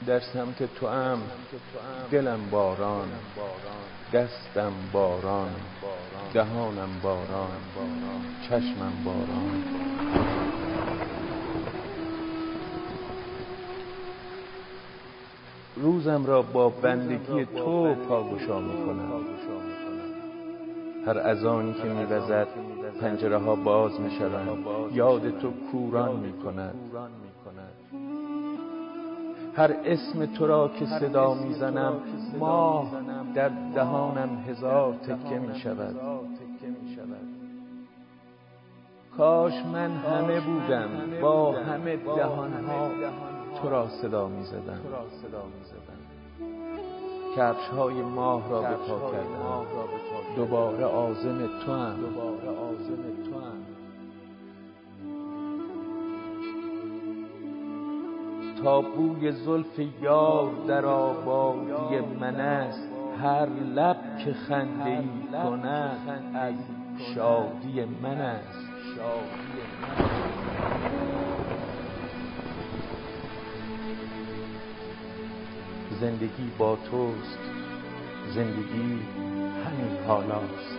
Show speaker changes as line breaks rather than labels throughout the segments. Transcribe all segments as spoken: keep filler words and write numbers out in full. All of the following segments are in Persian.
در سمت تو ام، دلم باران، دستم باران، دهانم باران، چشمم باران. روزم را با بندگی تو پاگشا میکنم. هر اذانی که میوزد پنجره ها باز میشوند، یاد تو کوران میکند. هر اسم تو را که صدا میزنم، ماه در دهانم هزار تکه میشود. کاش من همه بودم، با همه دهانها تو را صدا میزدم. کفش های ماه را به پا کردم، دوباره عازم تو ام. تا بوی زلف یار در آبادی من است، هر لب که خنده ای کند از شادی من است. زندگی با توست، زندگی همین حالاست.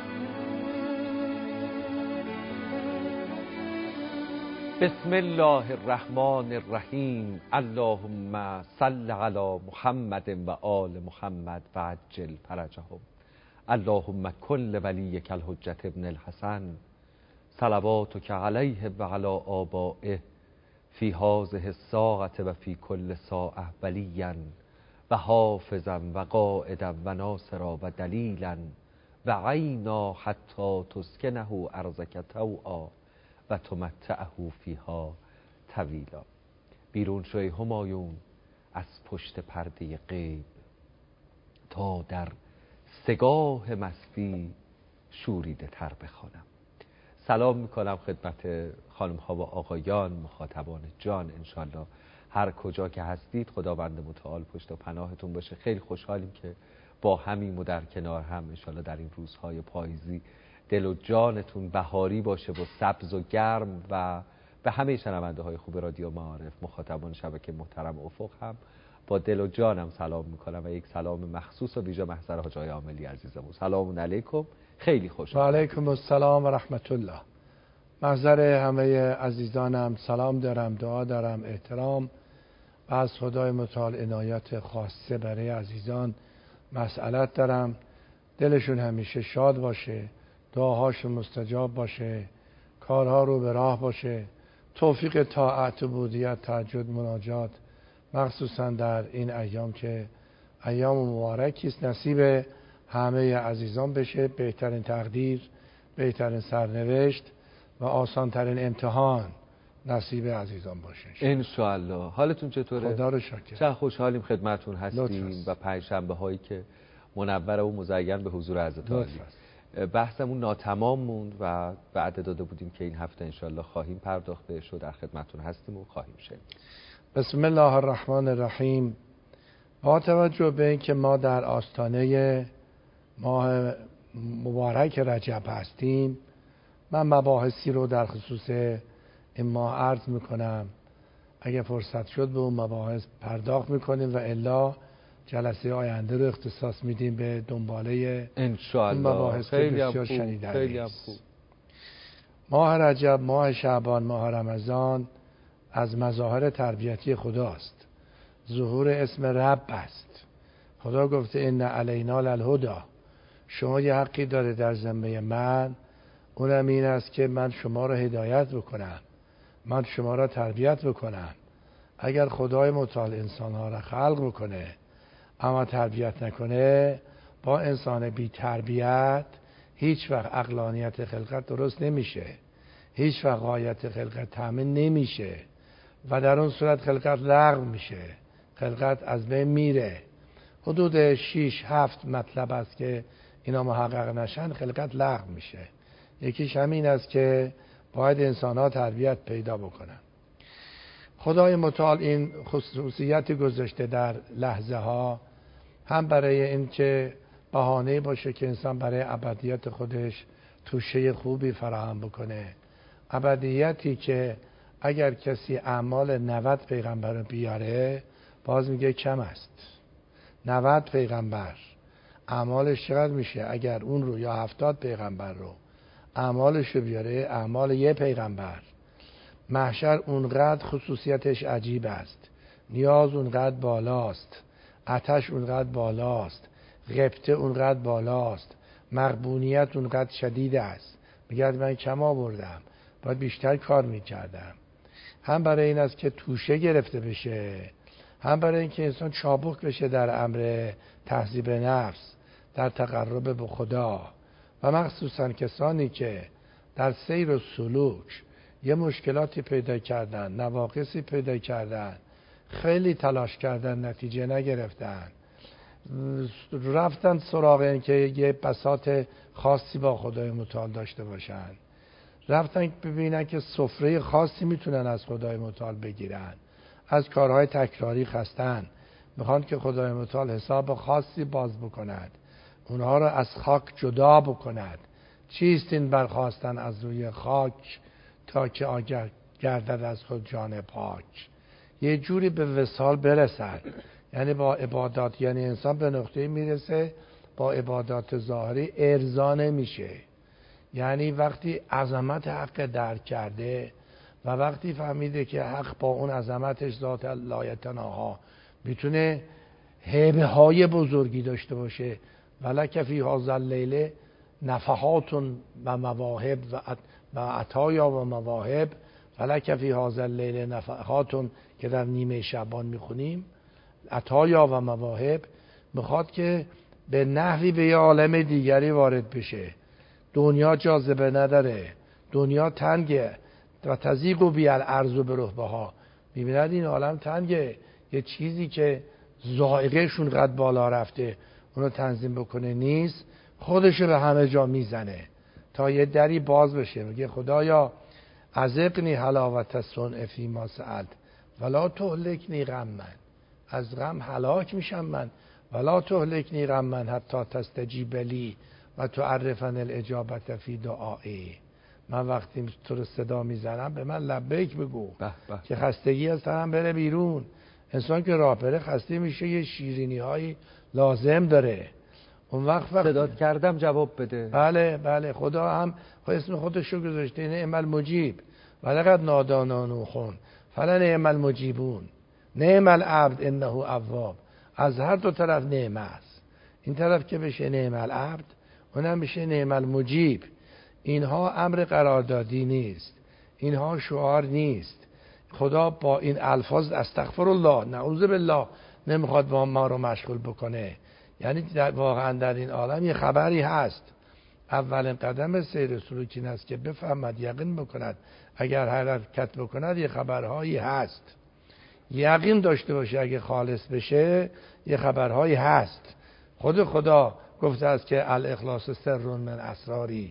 بسم الله الرحمن الرحیم. اللهم صل علی محمد و آل محمد و عجل فرجهم. اللهم کل ولیک الحجة ابن الحسن صلواتک علیه و علی آبائه فی هذه الساعة و فی کل ساعة ولیا و حافظا و قائدا و ناصرا و دلیلا و عینا حتی تسکنه ارضک طوعا و تمتعه فیها طویلا. بیرون شوی همایون از پشت پرده غیب، تا در سگاه مستی شوریده تر بخوانم. سلام میکنم خدمت خانم ها و آقایان، مخاطبان جان. انشالله هر کجا که هستید خداوند متعال پشت و پناهتون باشه. خیلی خوشحالیم که با همیم و در کنار هم انشالله در این روزهای پاییزی دل و جانتون بهاری باشه و سبز و گرم. و به همه شنونده های خوب رادیو معارف، مخاطبان شبکه محترم افق هم با دل و جانم سلام میکنم و یک سلام مخصوص و ویژه محضر حاج آقای عاملی عزیزمون. سلام علیکم، خیلی خوشحالم.
و علیکم السلام و رحمت الله. محضر همه عزیزانم سلام دارم، دعا دارم، احترام و از خدای متعال عنایت خاصه برای عزیزان مسئلت دارم. دلشون همیشه شاد باشه، دعاهاشون مستجاب باشه، کارها رو به راه باشه، توفیق طاعت و عبودیت، تهجد، مناجات، مخصوصا در این ایام که ایام مبارکی است، نصیب همه عزیزان بشه. بهترین تقدیر، بهترین سرنوشت و آسانترین امتحان نصیب عزیزان باشه
ان شاء الله. حالتون چطوره؟
خدا رو شکر.
چه خوشحالیم خدمتتون هستیم و پنجشنبه هایی که منور و مزین به حضور حضرت عالی. بحثمون ناتمام موند و وعده داده بودیم که این هفته انشالله خواهیم پرداخت بهش و در خدمتتون هستیم و خواهیم شنید.
بسم الله الرحمن الرحیم. با توجه به اینکه ما در آستانه ماه مبارک رجب هستیم، من مباحثی رو در خصوص این ماه عرض میکنم. اگه فرصت شد به اون مباحث پرداخت میکنیم و الا جلسه آینده رو اختصاص میدیم به دنباله
انشاءالله.
این مباحث که بسیار شنیدنی
خیلی هم
است.
خوب.
ماه رجب، ماه شعبان، ماه رمضان از مظاهر تربیتی خداست. ظهور اسم رب است. خدا گفته ان علینا للهدی. شما یه حقی داره در ذمه من، اونم این است که من شما را هدایت بکنم، من شما را تربیت بکنم. اگر خدای متعال انسانها را خلق بکنه اما تربیت نکنه، با انسان بی تربیت هیچ وقت عقلانیت خلقت درست نمیشه، هیچ وقت غایت خلقت تامین نمیشه و در اون صورت خلقت لغو میشه، خلقت از بین میره. حدود شیش هفت مطلب است که اینا محقق نشن خلقت لغو میشه. یکیش همین است که باید انسان ها تربیت پیدا بکنن. خدای متعال این خصوصیت گذاشته در لحظه ها، هم برای این که بهانه باشه که انسان برای ابدیت خودش توشه خوبی فراهم بکنه. ابدیتی که اگر کسی اعمال نود پیغمبر بیاره باز میگه کم است. نود پیغمبر اعمالش چقدر میشه؟ اگر اون رو یا هفتاد پیغمبر رو اعمالش رو بیاره، اعمال یه پیغمبر. محشر اونقدر خصوصیتش عجیب است، نیاز اونقدر بالاست، آتش اونقدر بالاست، غبطه اونقدر بالاست، مغبونیت اونقدر شدید است. میگه من کم آوردم، باید بیشتر کار میکردم. هم برای این است که توشه گرفته بشه، هم برای این که انسان چابک بشه در امر تهذیب نفس، در تقرب به خدا. و مخصوصا کسانی که در سیر و سلوک یه مشکلاتی پیدا کردن، نواقصی پیدا کردن، خیلی تلاش کردن نتیجه نگرفتن، رفتن سراغ این که یه بساط خاصی با خدای متعال داشته باشن، رفتن ببینن که سفره خاصی میتونن از خدای متعال بگیرن، از کارهای تکراری خستن، میخوان که خدای متعال حساب خاصی باز بکند، اونها رو از خاک جدا بکند. چیست این برخواستن از روی خاک تا که آگه گردد از خود جان پاک؟ یه جوری به وصال برسد، یعنی با عبادات، یعنی انسان به نقطه میرسه با عبادات ظاهری ارضا نمیشه. یعنی وقتی عظمت حق درک کرده و وقتی فهمیده که حق با اون عظمتش ذات لایتناها میتونه هیبه های بزرگی داشته باشه، ولک فی هذا اللیل نفحات و مواهب و عطایا و مواهب، ولک فی هذا اللیل نفحات که در نیمه شعبان میخونیم، عطایا و مواهب، میخواد که به نحوی به یه عالم دیگری وارد بشه. دنیا جاذبه نداره، دنیا تنگه و تضیق بی الارض برهبها. میبیند این عالم تنگه، یه چیزی که ذائقه‌شون قد بالا رفته اونو تنظیم بکنه نیست، خودشو به همه جا میزنه تا یه دری باز بشه. میگه خدایا ازقنی حلاوت الصنع فی ما سألت ولا تهلکنی غما، از غم هلاک میشم من، ولا تهلکنی غما حتی تستجیب لی و تعرفن الاجابت فی دعایی. من وقتی تو رو صدا میزنم به من لبیک بگو
به به.
که خستگی از تنم بره بیرون. انسان که راه بره خسته میشه، یه شیرینی هایی لازم داره. اون وقت وقت
صدات کردم جواب بده.
بله بله، خدا هم اسم خودش رو گذاشته، نعم المجیب ولقد نادانا خون فلنعم المجیبون، نعم العبد انه اواب. از هر دو طرف نعمه است، این طرف که بشه نعم العبد، اونم بشه نعم المجیب. اینها امر قراردادی نیست، اینها شعار نیست. خدا با این الفاظ استغفر الله نعوذ بالله نمیخواد با ما رو مشغول بکنه. یعنی در واقعا در این عالم یه خبری هست. اولین قدم سیر سلوک این است که بفهمد، یقین بکند، اگر حرکت بکند یه خبرهایی هست. یقین داشته باشه اگه خالص بشه یه خبرهایی هست. خود خدا گفته است که الاخلاص سر من اسراری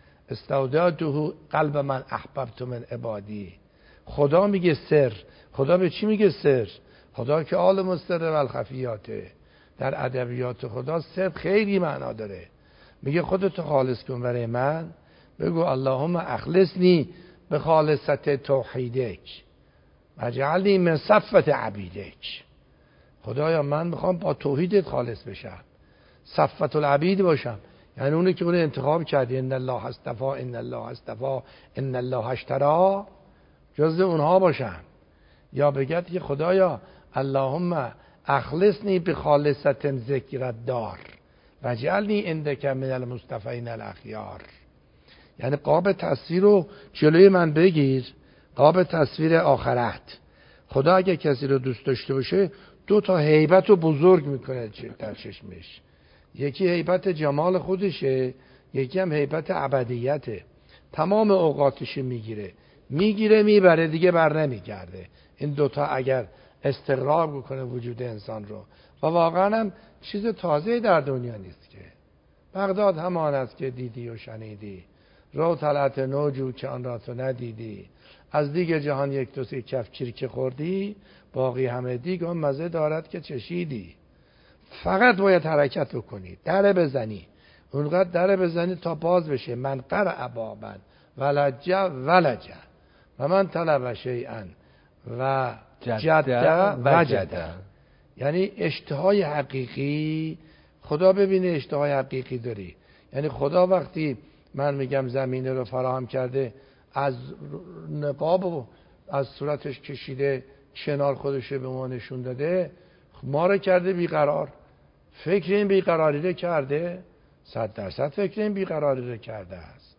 استودعته قلب من احببت من عبادی. خدا میگه سر. خدا به چی میگه سر؟ خدا که عالم السر و الخفیاته. در ادبیات خدا سر خیلی معنا داره. میگه خودتو خالص کن برای من، بگو اللهم اخلصنی به خالصت توحیدک وجعلنی من صفوت عبیدک. خدایا من میخوام با توحیدت خالص بشم، صفوت العبید باشم، یعنی اونی که اون انتخاب کردی، ان الله اصطفى ان الله اصطفى ان الله اشترى، جز اونها باشم. یا بگید که خدایا اللهم اخلصنی بخالصت ذکر دار وجعلنی عندک من المصطفین الاخیار. یعنی قاب تصویر رو جلوی من بگیر، قاب تصویر آخرت. خدا اگه کسی رو دوست داشته باشه دو تا هیبت رو بزرگ میکنه در چشمش. یکی هیبت جمال خودشه، یکی هم هیبت ابدیته. تمام اوقاتش میگیره میگیره میبره، دیگه بر نمیگرده. این دوتا اگر استقرار بکنه وجود انسان رو، و واقعا هم چیز تازه در دنیا نیست که بغداد همان است که دیدی و شنیدی، رو طلعت نوجو که آن را تو ندیدی، از دیگه جهان یک دو سه کف چیرکه خوردی، باقی همه دیگه مزه دارد که چشیدی. فقط باید حرکت بکنی، در بزنی، اونقدر در بزنی تا باز بشه. من قرع بابن ولجه ولجه و من طلب شیئا و جده وجده. یعنی اشتهای حقیقی، خدا ببینه اشتهای حقیقی داری. یعنی خدا وقتی من میگم زمینه رو فراهم کرده، از نقاب و از صورتش کشیده کنار خودش به ما نشون داده، ما رو کرده بیقرار. فکر این بیقراری رو کرده، صد درصد فکر این بیقراری رو کرده است.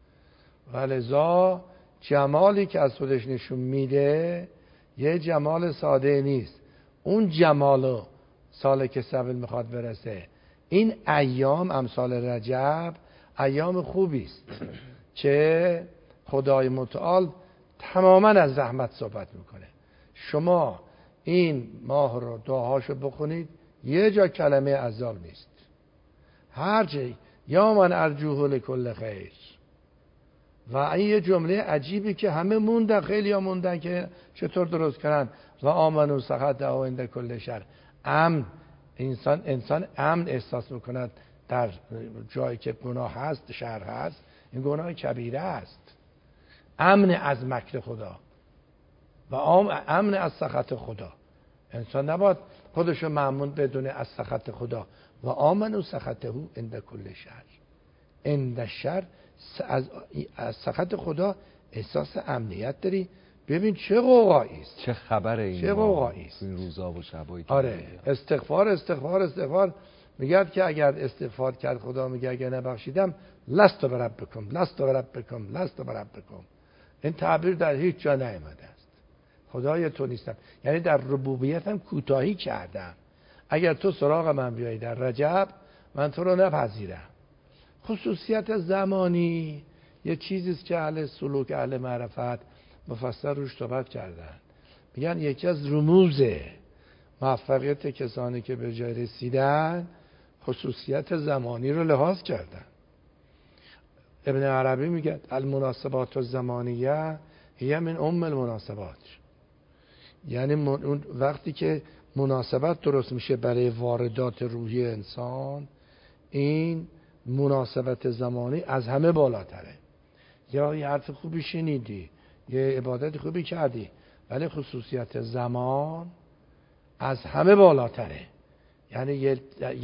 ولذا جمالی که از خودش نشون میده یه جمال ساده نیست. اون جمالو سال که سبل میخواد برسه. این ایام امثال رجب ایام خوبی است که خدای متعال تماما از رحمت صحبت میکنه. شما این ماه رو دعاهاشو بخونید، یه جا کلمه عذاب نیست. هر جایی یا من ارجوه لکل خیر. و این یه جمله عجیبی که همه موندن، خیلی ها موندن که چطور درست کنن. و آمنو سخط و عند کل شر. امن، انسان انسان امن احساس میکند در جایی که گناه هست، شر هست. این گناه کبیره است. امن از مکر خدا و امن از سخط خدا. انسان نباید خودشو مأمون بدونه از سخط خدا. و آمنو سخطه عند کل شر. عند شر از از سخط خدا احساس امنیت داری. ببین چه قوقایی است،
چه خبره این
چه قوقایی است
این روزا و شبایی.
آره استغفار استغفار استغفار. میگه که اگر استغفار کرد خدا میگه اگر نبخشیدم لست بربکم لست بربکم لست بربکم. این تعبیر در هیچ جا نیامده است. خدای تو نیستم، یعنی در ربوبیتم کوتاهی کردم. اگر تو سراغ من بیایی در رجب، من تو رو نپذیرم. خصوصیت زمانی یه چیزیست که اهل سلوک اهل معرفت مفصل روش صحبت کردن. میگن یکی از رموز موفقیت کسانی که به جای رسیدن خصوصیت زمانی رو لحاظ کردن. ابن عربی میگه المناسبات الزمانیه هی من ام المناسبات. یعنی اون وقتی که مناسبت درست میشه برای واردات روحی انسان، این مناسبت زمانی از همه بالاتره. یا یه حرف خوبی شنیدی، یه عبادت خوبی کردی، ولی خصوصیت زمان از همه بالاتره. یعنی یه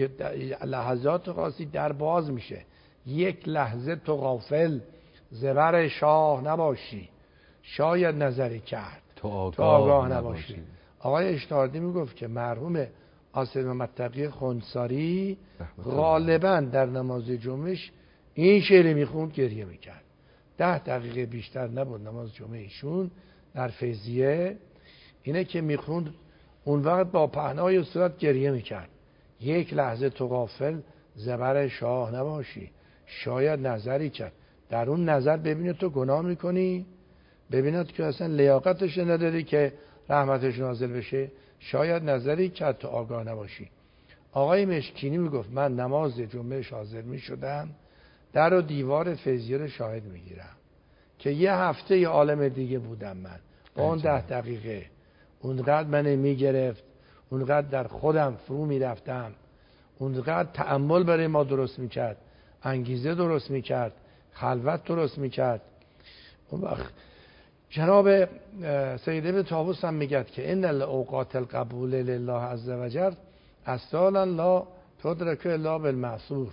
لحظات خاصی در باز میشه. یک لحظه تو غافل زبر شاه نباشی، شاید نظری کرد
تو آگاه,
تو آگاه نباشی. نباشی. آقای اشتاردی میگفت که مرحوم آصف متقی خنساری غالبا در نماز جمعهش این شعر میخوند، گریه میکرد. ده دقیقه بیشتر نبود نماز جمعه ایشون در فیضیه. اینه که میخوند اون وقت با پهنای صورت گریه میکرد. یک لحظه تو غافل زبر شاه نباشی، شاید نظری کرد. در اون نظر ببینید تو گناه میکنی، ببینید که اصلا لیاقتش نداری که رحمتش نازل بشه، شاید نظری کرد تو آگاه نباشی. آقای مشکینی میگفت من نماز جمعه حاضر میشدم، در و دیوار فیضیه رو شاهد میگیرم که یه هفته یه عالم دیگه بودم من با اون ده دقیقه. اونقدر من میگرفت، اونقدر در خودم فرو میرفتم، اونقدر تأمل برای ما درست میکرد، انگیزه درست میکرد، خلوت درست میکرد. اون وقت جناب سید ابن طاووس هم میگه که ان الاوقات القبول لله عز وجل اسالا لا تدرک الا بالمعصور.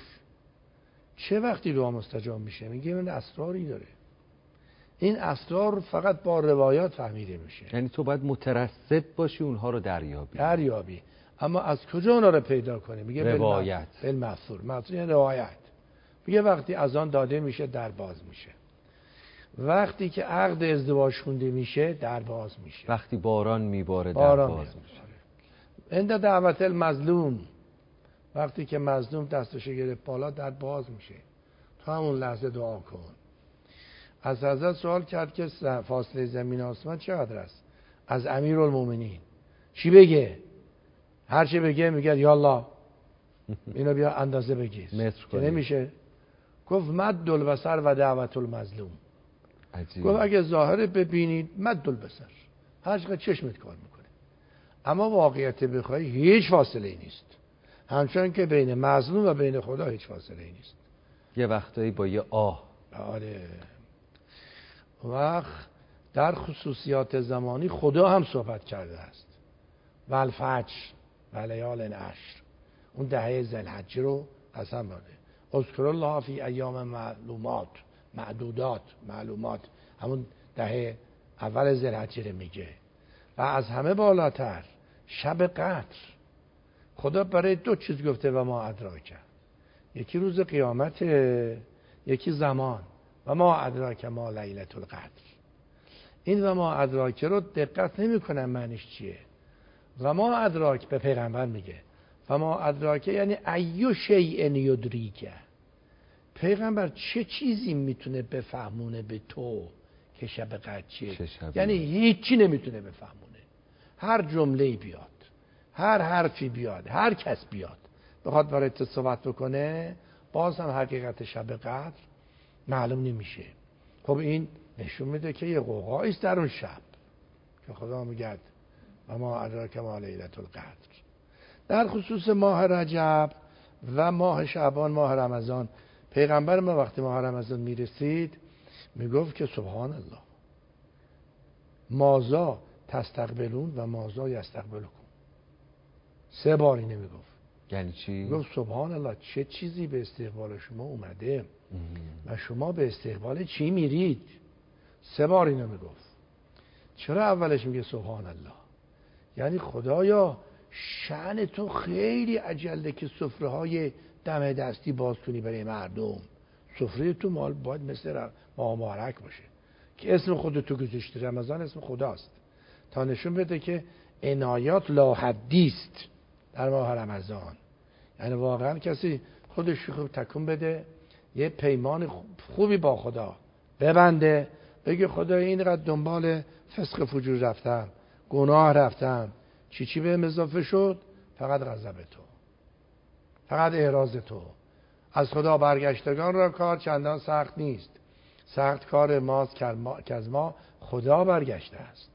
چه وقتی دعا مستجاب میشه؟ میگه این اسراری داره. این اسرار فقط با روایات فهمیده میشه.
یعنی تو باید مترصد باشی اونها رو دریابی.
دریابی. اما از کجا اونا رو پیدا کنی؟ میگه
روایت.
بالمعصور. معصور یعنی روایت. میگه وقتی اذان داده میشه در باز میشه. وقتی که عقد ازدواج خونده میشه در باز میشه.
وقتی باران میباره در
باران
باز
میباره.
میشه.
عند دعوت المظلوم، وقتی که مظلوم دستش گرفت بالا در باز میشه. تو همون لحظه دعا کن. از حضرت سوال کرد که فاصله زمین آسمان چقدر است؟ از امیرالمومنین. چی بگه؟ هر چی بگه میگه یالله اینو بیا اندازه بگیر که نمیشه. گفت مد البصر و دعوت المظلوم. عجیب. گفت اگه ظاهر ببینید مد البصر، هر چقدر چشمت کار میکنه، اما واقعیت بخوای هیچ فاصله ای نیست. همچنان که بین مظلوم و بین خدا هیچ فاصله ای نیست.
یه وقتایی با یه آه.
آره. وقت در خصوصیات زمانی خدا هم صحبت کرده است. والفجر و لیال عشر، اون دهه ذوالحجه رو قسم برده. اذکر الله فی ایام معلومات، معدودات، معلومات، همون دهه اول ذوالحجه رو میگه. و از همه بالاتر شب قدر، خدا برای دو چیز گفته و ما ادراک، یکی روز قیامت، یکی زمان. و ما ادراک ما لیلة القدر. این و ما ادراک رو دقت نمی کنن معنیش چیه. و ما ادراک به پیغمبر میگه و ما ادراک یعنی ایو شیء یدریکه، پیغمبر چه چیزی میتونه بفهمونه به تو که شب قدر چیه؟ یعنی هیچی نمیتونه بفهمونه. هر جمله‌ای بیاد، هر حرفی بیاد، هر کس بیاد بخواد برای تو صحبت بکنه، باز هم حقیقت شب قدر معلوم نمیشه. خب این نشون میده که یه قوقایی است در اون شب که خدا میگه و ما ادراک ما لیلة القدر. در خصوص ماه رجب و ماه شعبان، ماه رمضان، پیغمبر ما وقتی ماه رمضان میرسید میگفت که سبحان الله مازا تستقبلون و مازا یستقبلکم. سه بار اینو میگفت.
یعنی چی؟
میگفت سبحان الله چه چیزی به استقبال شما اومده و شما به استقبال چی میرید. سه بار اینو میگفت. چرا اولش میگه سبحان الله؟ یعنی خدایا شأن تو خیلی عجله که سفره های دم دستی باز کنی برای مردم. سفره تو مال باید مثل ماه مبارک باشه که اسم خودتو گذاشتی. رمضان اسم خداست تا نشون بده که عنایات لا حدی است در ماه رمضان. یعنی واقعا کسی خودش خوب تکون بده، یه پیمان خوبی با خدا ببنده، بگه خدا اینقدر دنبال فسق فجور رفتم، گناه رفتم، چی چی بهم اضافه شد؟ فقط غضب تو، فقط اعراض تو. از خدا برگشتگان را کار چندان سخت نیست، سخت کار ماست که از ما خدا برگشته است.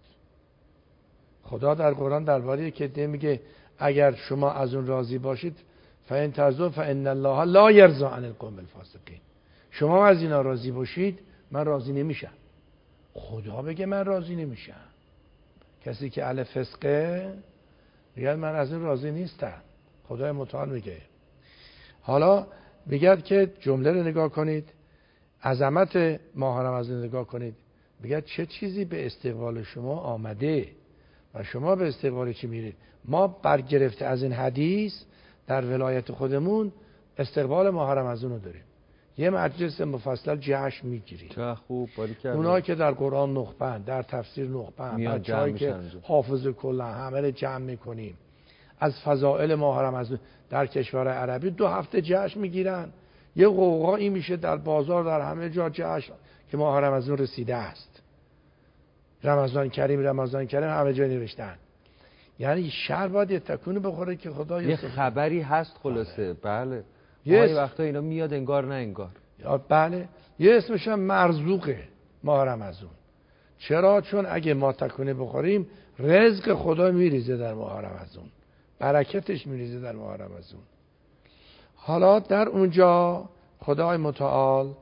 خدا در قرآن درباره که میگه اگر شما از اون راضی باشید فإن ترضوا فإن الله لا یرضی عن القوم الفاسقین. شما از اینا راضی باشید من راضی نمیشم. خدا بگه من راضی نمیشم. کسی که اهل فسقه میگه من از این راضی نیستم. خدای متعال میگه. حالا میگه که جمله رو نگاه کنید، عظمت ماه رمضان نگاه کنید. میگه چه چیزی به استقبال شما آمده و شما به استقبال چی میرید. ما برگرفته از این حدیث در ولایت خودمون استقبال ماه رمضان رو داریم. یه مجلس مفصل جشن میگیریم.
چه خوب باری کرده.
اونایی که در قرآن نخبن، در تفسیر نخبن، بچه‌هایی که حافظ کلن، همه رو جمع میکنیم. از فضائل ماه رمضان در کشور عربی دو هفته جشن میگیرن. یه قوقایی میشه در بازار، در همه جا جشن که ماه رمضان رسیده است. رمضان کریم، رمضان کریم، همه جا نوشتن. یعنی شهر باید یه تکونی بخوره که خدا
یه خبری هست خلاصه. بله
یه
وقتا اینا میاد انگار نه انگار.
بله یه اسمش هم مرزوقه ماه رمضان. چرا؟ چون اگه ما تکونی بخوریم رزق خدا میریزه در ماه رمضان، برکتش میریزه در ماه رمضان. حالا در اونجا خدای متعال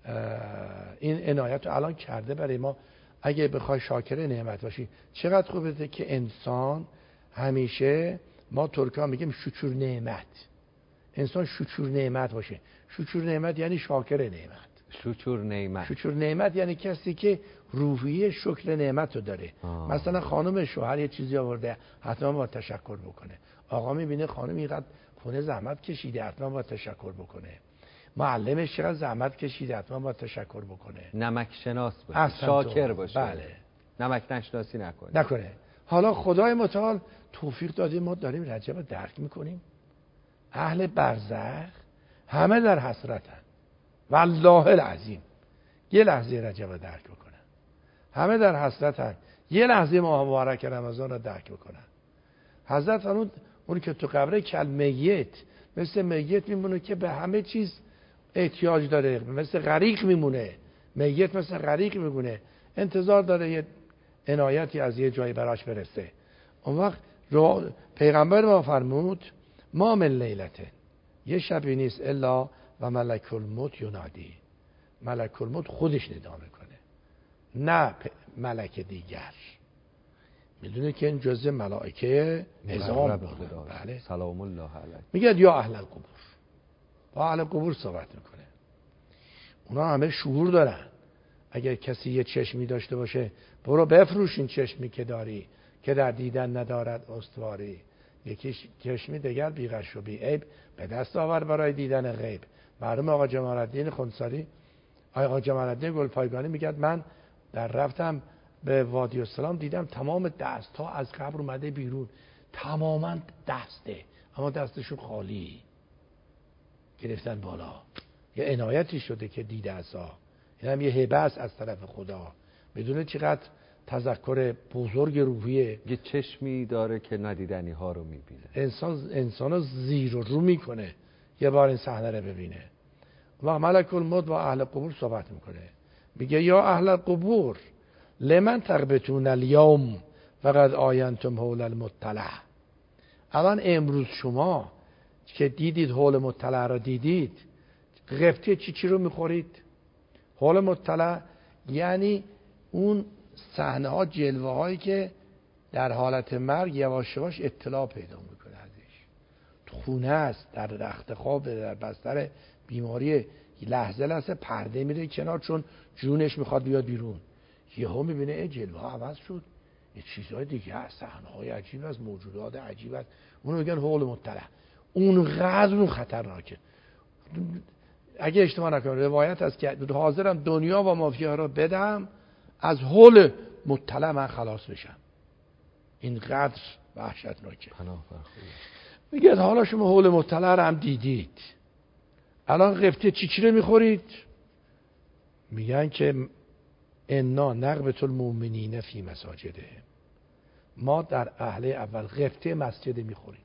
این عنایت رو الان کرده برای ما. اگه بخوای شاکر نعمت باشی چقدر خوبه که انسان همیشه، ما ترکا میگیم شکر نعمت، انسان شکر نعمت باشه. شکر نعمت یعنی شاکر نعمت.
شکر نعمت
شکر نعمت یعنی کسی که روحیه شکر نعمت رو داره. آه. مثلا خانم شوهر یه چیزی آورده حتما با تشکر بکنه. آقا میبینه خانم اینقدر خونه زحمت کشیده حتما با تشکر بکنه. معلمش چقدر زحمت کشیده حتما با تشکر بکنه.
نمک شناس باشه، شاکر باشه.
بله.
نمک نشناسی نکنه.
نکنه. حالا خدای متعال توفیق داده ما داریم رجب درک میکنیم. اهل برزخ همه در حسرتن والله العظیم. یه لحظه رجب درک بکنن، همه در حسرتن. یه لحظه ماه مبارک رمضان رو درک بکنن. حضرت فرمود اون که تو قبره کل میت، مثل میت میمونه که به همه چیز احتیاج داره، مثل غریق میمونه. میت مثل غریق میمونه، انتظار داره یه عنایتی از یه جایی براش برسه. اون وقت پیغمبر ما فرمود ما من لیلته، یه شبی نیست الا و ملک الموت ینادی. ملک الموت خودش ندا میکنه، نه ملک دیگر. میدونه که این جزء ملائکه نظام بوده. بله.
سلام الله علیه.
میگه یا اهل القبور، با اهل قبور صحبت میکنه. اونا همه شعور دارن. اگر کسی یه چشمی داشته باشه برو بفروش این چشمی که داری که در دیدن ندارد استواری، یکی چشمی دیگر بی غش و بی عیب به دست آور برای دیدن غیب. مرحوم آقا جمال الدین خنثاری، آقا جمال الدین گلپایگانی میگه من در رفتم به وادی السلام دیدم تمام دست ها از قبر اومده بیرون، تماما دسته اما دستشون خالی گرفتن بالا. یه عنایتی شده که دیده اصا، این هم یه هبه است از طرف خدا. بدونه چقدر تذکر بزرگ روحیه.
یه چشمی داره که ندیدنی ها رو میبینه.
انسان انسانو زیر و رو میکنه یه بار این صحنه رو ببینه. و ملک الموت با اهل قبور صحبت میکنه، میگه یا اهل القبور لمن تغبتون الیوم فقد آینتم حول المطلع. الان امروز شما که دیدید حول مطلع را دیدید، غفته چی چی رو میخورید؟ حول مطلع یعنی اون صحنه ها، جلوه هایی که در حالت مرگ یواش یواش اطلاع پیدا میکنه ازش. تو خونه است، در رخت خواب، در بستر بیماری، لحظه لحظه پرده میره کنار چون جونش میخواد بیاد بیرون. یهو میبینه ای جلوه ها عوض شد، یه چیزهای دیگه هست، صحنه های عجیب است، موجودات عجیب است. اونو میگن حول مطلع. اونقدر اون خطرناکه. اگه اشتباه نکنم روایت هست که حاضرم دنیا و مافیا را بدم از حول مطلع من خلاص بشم. اینقدر وحشتناکه. میگه حالا شما حول مطلع رو هم دیدید، الان غفته چی چی رو میخورید؟ میگن که انا نقبت المؤمنین فی مساجده، ما در اهل اول غفته مسجد میخوریم.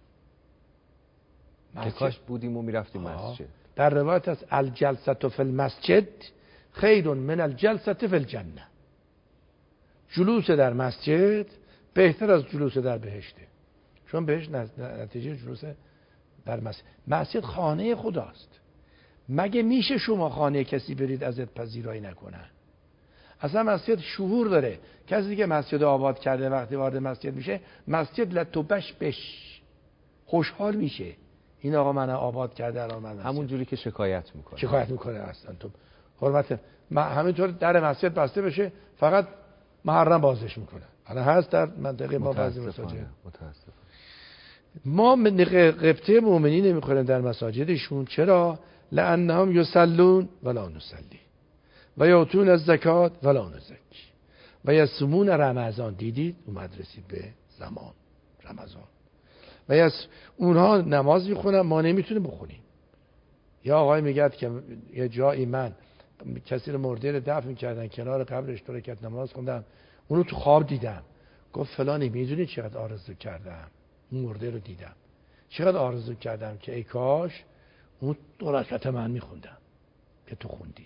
که کاش بودیم و میرفتیم مسجد.
در روایت از الجلسه فی المسجد خیر من الجلسه فی الجنه. جلوس در مسجد بهتر از جلوس در بهشته، چون بهشت نتیجه جلوس در مسجد. مسجد خانه خداست. مگه میشه شما خانه کسی برید ازت پذیرایی نکنن؟ اصلا مسجد شعور داره. کسی که مسجد آباد کرده وقتی وارد مسجد میشه، مسجد لطوبش بش خوشحال میشه. این آقا من آباد کرده الان من
همون جوری که شکایت میکنه
شکایت میکنه اصلا تو حرمت همینطور در مسجد بسته بشه فقط محرم بازش میکنه. الان هست در منطقه ما بعضی مساجد.
متاسفانه
ما غبطه مؤمنین نمیخوریم در مساجدشون. چرا؟ لانهم یصلون ولا نصلی و یؤتون الزکات ولا نزکی و یصومون رمضان. دیدید اومد رسید به زمان رمضان و یس اونها نماز میخونن، ما نمیتونیم بخونیم. یا آقای میگه که یه جایی من کسی رو مرده رو دفن میکردن کنار قبرش، دو رکعت نماز خوندم، اونو تو خواب دیدم. گفت فلانی میدونی چقدر آرزو کردم اون مرده رو دیدم، چقدر آرزو کردم که ای کاش اون دو رکعت من میخوندم که تو خوندی.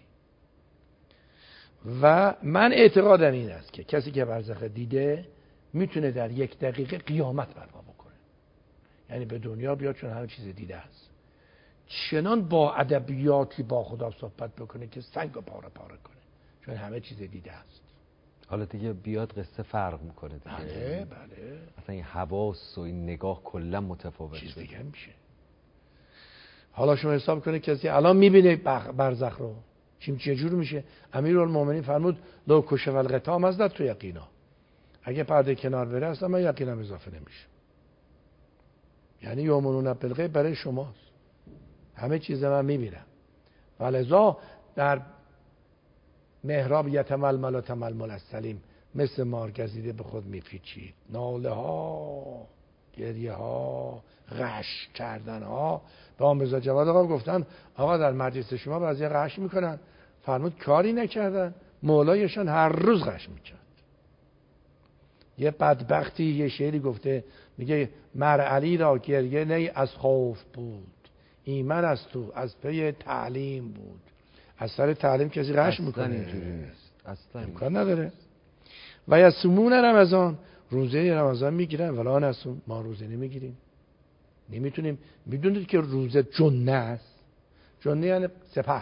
و من اعتقادم این است که کسی که برزخ دیده میتونه در یک دقیقه قیامت برپا بکنه. یعنی به دنیا بیاد چون همه چیز دیده است، چنان با ادبیاتی با خدا صحبت بکنه که سنگ رو پاره پاره کنه چون همه چیز دیده است.
حالا دیگه بیاد قصه فرق میکنه دیگه.
بله بله.
اصلا این حواس و این نگاه کلا متفاوت
چیز دیگه میشه. حالا شما حساب کنه کسی الان میبینه برزخ رو چیم چه جور میشه. امیرالمومنین فرمود لو کشف الغطا مزدت تو یقینا. اگه پرده کنار بره اصلا من یقینم اضافه نمیشه. یعنی یومنون بالغیب برای شماست، همه چیز من میبینم. ولذا در محراب یتململ و تململ السلیم مثل مارگزیده به خود میپیچید. ناله ها، گریه ها، غش کردن ها. به آمرزا جواد آقا گفتن آقا در مجلس شما بعضی غش میکنن. فرمود کاری نکردن، مولایشان هر روز غش میکرد. یه بدبختی یه شعری گفته، میگه مر علی را گریه نی از خوف بود، ایمن از تو از پی تعلیم بود. از سر تعلیم کسی غش میکنه؟
اینجوری نیست، اصلا
امکان نداره. و یصومون رمضان، روزه رمضان میگیرن ولا نصوم، ما روزه نمیگیریم، نمیتونیم. میدونید که روزه جنه است؟ جنه یعنی سپر،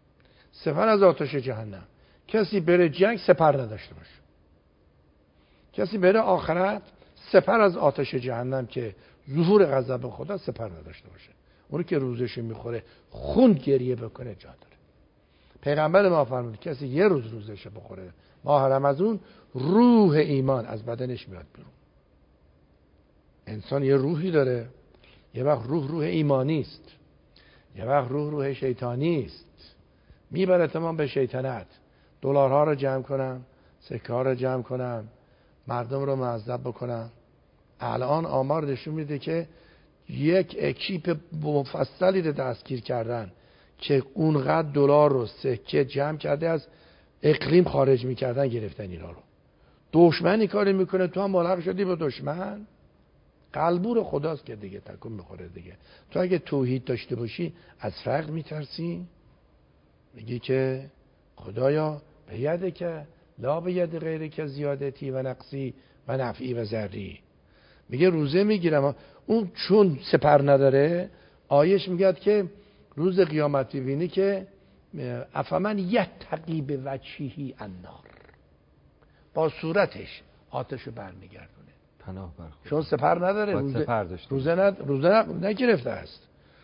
سپر از آتش جهنم. کسی بره جنگ سپر نداشته باشه، کسی بره آخرت سپر از آتش جهنم که ظهور غضب خدا سپر نداشته باشه. اونی که روزش میخوره خون گریه بکنه جا داره. پیغمبر ما فرمود کسی یه روز روزش بخوره ماه رمضان، روح ایمان از بدنش میاد بیرون. انسان یه روحی داره، یه وقت روح روح ایمانی است، یه وقت روح روح شیطانی است. میبره تمام به شیطنت. دلارها رو جمع کنم، سکه ها رو جمع کنم، مردم رو معذب بکنم. الان آمار نشون میده که یک اکیپ مفصلی رو دستگیر کردن که اونقدر دلار رو سکه جمع کرده از اقلیم خارج میکردن، گرفتن اینا رو. دشمنی کاری میکنه تو هم ملحق شدی به دشمن. قلبور خداست که دیگه تکون میخوره دیگه. تو اگه توحید داشته باشی از فقر میترسی، میگی که خدایا به یده که لا به ید غیره که زیادتی و نقصی و نفعی و ضری. میگه روزه میگیرم. اون چون سپر نداره آیش میگه که روز قیامت ببینی که افمن یتقی به وجهه النار، با صورتش آتشو برمیگردونه.
پناه بر خدا.
چون سپر نداره، روزه
سپر داشته
روزه, ند... روزه ن... نگرفته است.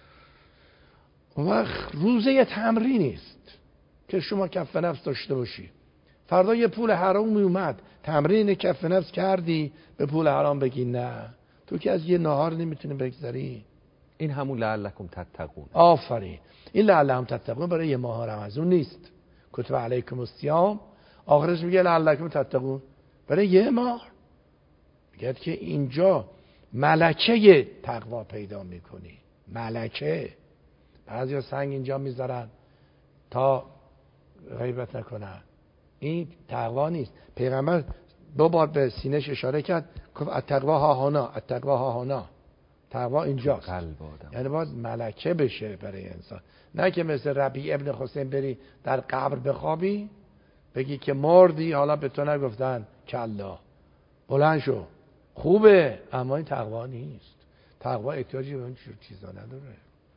اون وقت روزه یه تمرینی است که شما کف نفس داشته باشی. فردا یه پول حرام می اومد، تمرین کف نفس کردی به پول حرام بگی نه، تو که از یه نهار نمیتونی بگذری.
این همون لعلکم تتقون.
آفرین. این لعلکم تتقون برای یه ماه رمضان نیست. کتب علیکم الصیام آخرش میگه لعلکم تتقون برای یه ماه. میگه که اینجا ملکه تقوا پیدا میکنی. ملکه. بعضیا سنگ اینجا میذارن تا غیبت نکنن. این تقوا نیست. پیغمبر دو بار به سینه‌اش اشاره کرد گفت التقوا ها هنا، التقوا ها هنا. تقوا اینجاست. یعنی باید ملکه بشه برای انسان، نه که مثل ربیع ابن حسین بری در قبر بخوابی بگی که مردی حالا به تو نگفتن کلا بلند شو. خوبه اما این تقوا نیست. تقوا احتیاجی به اون چیزا نداره.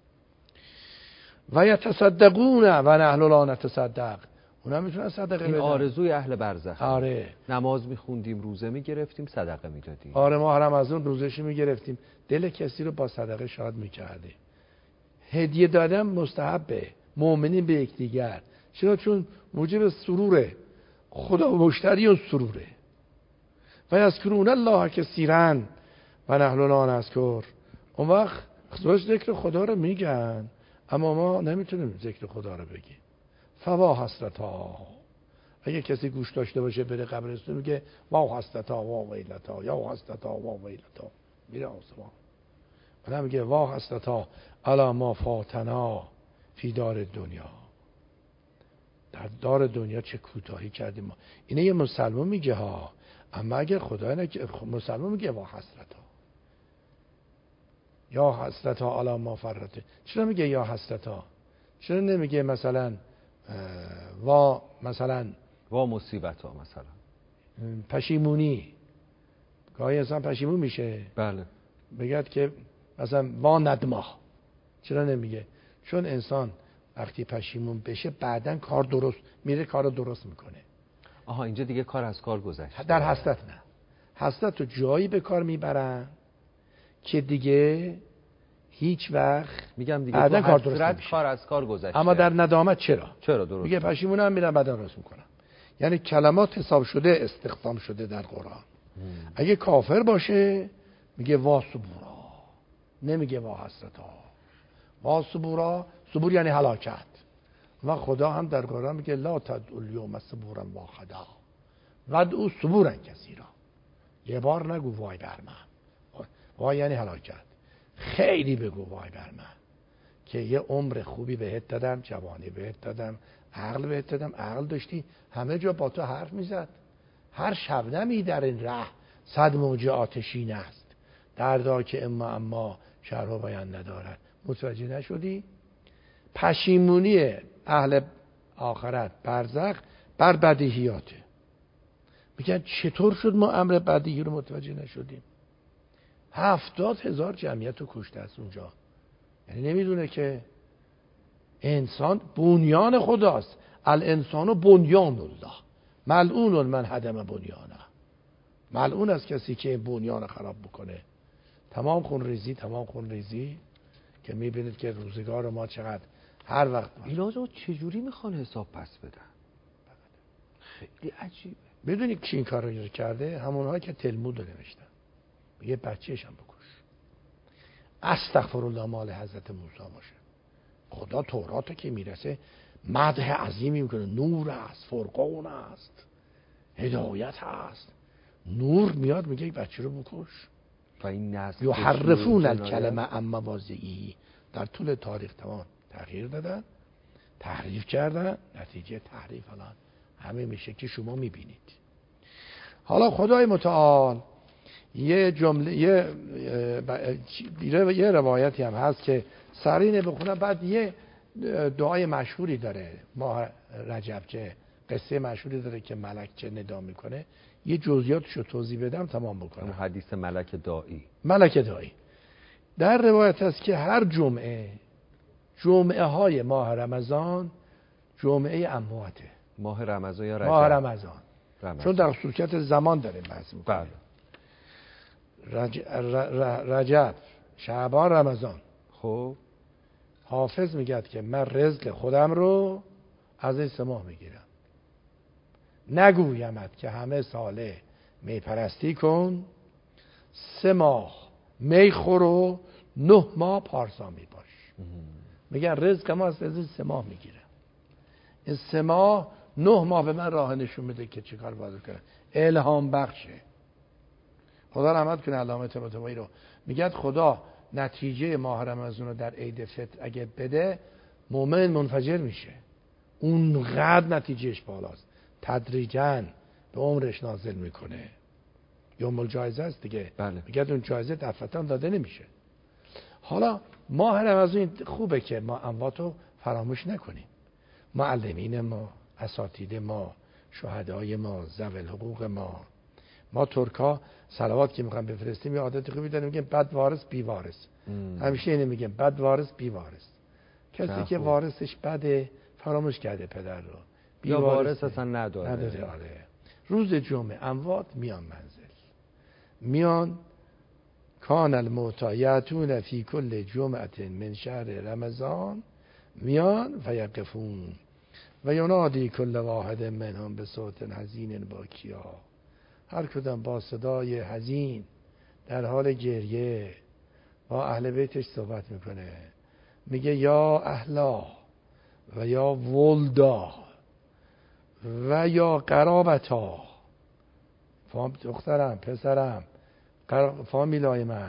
و یتصدقون و نحن لا نتصدق. اونا میتونن صدقه بدن.
این آرزوی اهل برزخ.
آره.
نماز میخوندیم، روزه میگرفتیم، صدقه میدادیم.
آره ما رمضان روزش میگرفتیم، دل کسی رو با صدقه شاد میکردیم. هدیه دادن مستحبه، مؤمنین به یکدیگر. چرا؟ چون موجب سروره. خدا مشتری و سروره. و یذکرون الله کثیرا و نحن لا نذکر. اون وقت ذکر خدا رو میگن اما ما نمیتونیم ذکر خدا رو بگیم. فوا حسرتا. اگه کسی گوش داشته باشه بره قبرستون میگه وا حسرتا وا ویلتا یا حسرتا وا ویلتا، میره آسمان. بعد میگه وا حسرتا الا ما فاتنا فی دار دنیا. در دار دنیا چه کوتاهی کردیم ما. اینه یه مسلمان میگه ها، اما اگر خدا نگه مسلمان میگه وا حسرتا یا حسرتا الا ما فرته. چرا میگه یا حسرتا؟ چرا نمیگه مثلا وا مثلا
وا مصیبت ها، مثلا
پشیمونی؟ گاهی انسان پشیمون میشه.
بله.
بگید که مثلا وا ندما. چرا نمیگه؟ چون انسان وقتی پشیمون بشه بعدن کار درست میره، کار درست میکنه.
آها اینجا دیگه کار از کار گذشته.
در حسرت نه. حسرت رو جایی به کار میبرن که دیگه هیچ وقت
میگم دیگه تو
کار درست
نمیشه. کار از کار گذشته.
اما در ندامت چرا؟
چرا درست؟
میگه پشیمونم میرم بعد درست میکنم. یعنی کلمات حساب شده استخدام شده در قرآن. هم. اگه کافر باشه میگه وا صبورا، نمیگه وا حسرتا. وا صبورا، صبور یعنی هلاکت. و خدا هم در قرآن میگه لا تدعوا الیوم صبورا واحدا ودعوا صبورا کثیرا. یه بار نگو وای بر من. وای یعنی هلاکت. خیلی بگو وای بر من که یه عمر خوبی بهت دادم، جوانی بهت دادم، عقل بهت دادم، عقل داشتی، همه جا با تو حرف میزد. هر شبنمی در این ره صد موج آتشین است، دردا که اما اما شرح و بیان ندارد. متوجه نشدی؟ پشیمونی اهل آخرت برزخ بر بدیهیاته. میگن چطور شد ما امر بدیهی رو متوجه نشدیم؟ هفتاد هزار جمعیت رو کشته است اونجا. یعنی نمیدونه که انسان بنیان خداست. الانسان بنیان الله ملعون من هدم بنیانه. ملعون از کسی که بنیان خراب بکنه. تمام خون ریزی تمام خون ریزی که میبینید که روزگار ما چقدر هر وقت
اینا رو چجوری میخوان حساب پس بدن؟ خیلی عجیبه.
میدونی کی این کار رو کرده؟ همونهایی که تلمود رو نوشتن. یه بچه‌ش هم بکش. استغفرالله مال حضرت موسی باشه. خدا تورات که میرسه مدح عظیمی میکنه، نور است، فرقان است، هدایت است. نور میاد میگه یک بچه رو بکش.
و این نسل
یحرفون الکلمه عن مواضعه، در طول تاریخ تمام تغییر دادن، تحریف کردن، نتیجه تحریف الان همه میشه که شما میبینید. حالا خدای متعال یه جمله یه یه روایتی هم هست که سرینه بخونم، بعد یه دعای مشهوری داره ماه رجب که قصه مشهوری داره که ملک چه ندا میکنه، یه جزئیاتشو توضیح بدم تمام بکنم.
حدیث ملک داعی.
ملک داعی در روایت هست که هر جمعه جمعه های ماه رمضان جمعه امواته.
ماه رمضان یا رجب؟
ماه رمضان.
رمضان.
چون در خصوصیت زمان داره بحث میکنه.
بله.
رج... رجب، شعبان، رمضان.
خب
حافظ میگه که من رزق خودم رو از این سه ماه میگیرم، نگویمت که همه ساله میپرستی کن، سه ماه میخور و نه ماه پارسا میباش. میگن رزق ما از این سه ماه میگیرم، این سه ماه نه ماه به من راه نشون میده که چیکار باید کنم. الهام بخشه. خدا رحمت کنه علامه طباطبایی رو. میگه خدا نتیجه ماه رمضان رو در عید فطر اگه بده مومن منفجر میشه، اونقدر نتیجهش بالاست، تدریجاً به عمرش نازل میکنه. یوم الجایزه است دیگه.
بله.
میگه اون جایزه دفعتاً داده نمیشه. حالا ماه رمضان خوبه که ما امواتو فراموش نکنیم. معلمین ما، اساتید ما، شهدای ما، ذوی الحقوق ما. ما ترکا صلوات که میخوام بفرستیم یه عادت خوبی داریم، میگیم بد وارث بی وارث. همیشه اینو میگیم بد وارث بی وارث. کسی که وارثش بده فراموش کرده پدر رو،
بی یا وارث اصلا نداره.
نداره. آره. روز جمعه اموات میان منزل، میان کان الموتی یاتون فی کل جمعه من شهر رمضان، میان و یقفون و ینادی کل واحد منهم به صوت حزین باکیا، هر کدام با صدای حزین در حال گریه با اهل بیتش صحبت میکنه، میگه یا اهلا و یا ولدا و یا قرابتا، دخترم پسرم فامیلای من،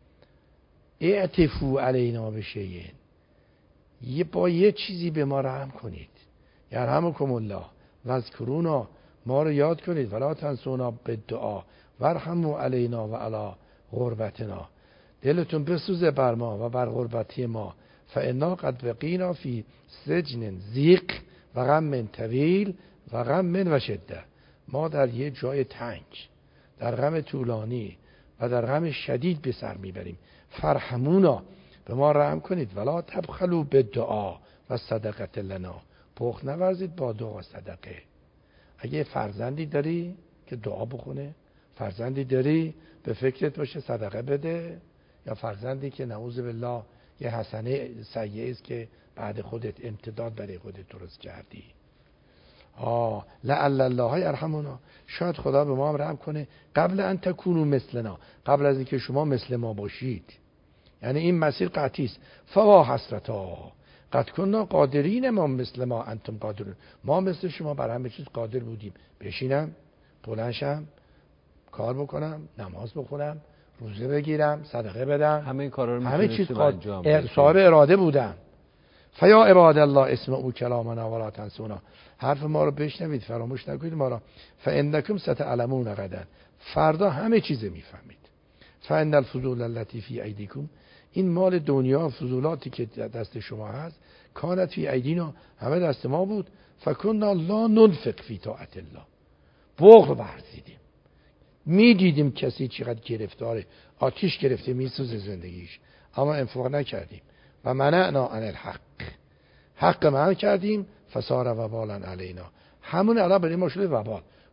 اعتفو علینا بشیء، یه با یه چیزی به ما رحم کنید، یرحمکم الله واذکرونا، ما رو یاد کنید، ولا تنسونا بالدعا وارحموا علینا و علی غربتنا، دلتون بسوزه بر ما و بر غربتی ما، فانا قد بقینا فی سجن ضیق و غم طویل و غم و شده، ما در یه جای تنگ، در غم طولانی و در غم شدید به سر میبریم، فرحمونا، به ما رحم کنید، ولا تبخلوا بالدعا و صدقه لنا، بخل نورزید با دعا و صدقه. اگه فرزندی داری که دعا بخونه، فرزندی داری به فکرت باشه صدقه بده، یا فرزندی که نعوذ بالله یه حسنه سیئه است که بعد خودت امتداد برای خودت درست کردی. آه لعل الله یرحمنا، شاید خدا به ما هم رحم کنه، قبل ان تکونوا مثلنا، قبل از اینکه شما مثل ما باشید. یعنی این مسیر قطعی است. فوا حسرتا قد کنا قادرین ما مثل ما انتم قادرون، ما مثل شما بر همه چیز قادر بودیم، بشینم بلندشم کار بکنم، نماز بخونم، روزه بگیرم، صدقه بدم،
همه این کارا رو
همه چیز
انجام بدم،
صاحب اراده بودم. فیا عباد الله اسمعوا کلامنا ولا تنسونا، حرف ما رو بشنوید، فراموش نکنید ما را. فانکم ستعلمون غدا، فردا همه چیز میفهمید. فان الفضول التي فی ایدیکم، این مال دنیا فضولاتی که دست شما هست، کانت فی ایدینا، همه دست ما بود، فکنا لا ننفق فی طاعت الله، بخل ورزیدیم، میدیدیم کسی چقدر گرفتاره، آتیش گرفته میسوزه زندگیش، اما انفاق نکردیم. و منعنا عن الحق، حق منع کردیم، فصار وبالا علینا، همون الان برای ما شده وبال.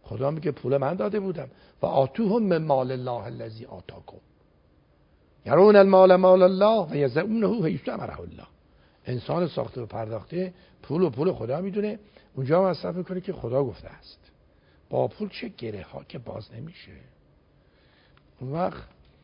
خدا میگه پول من داده بودم و آتوهم من مال الله الذی آتاکم یرون المال مال الله و یزعونه حیث امره الله. انسان ساخته و پرداخته پول و پول خدا میدونه، اونجا مصرف میکنه که خدا گفته است. با پول چه گره ها که باز نمیشه. اون وقت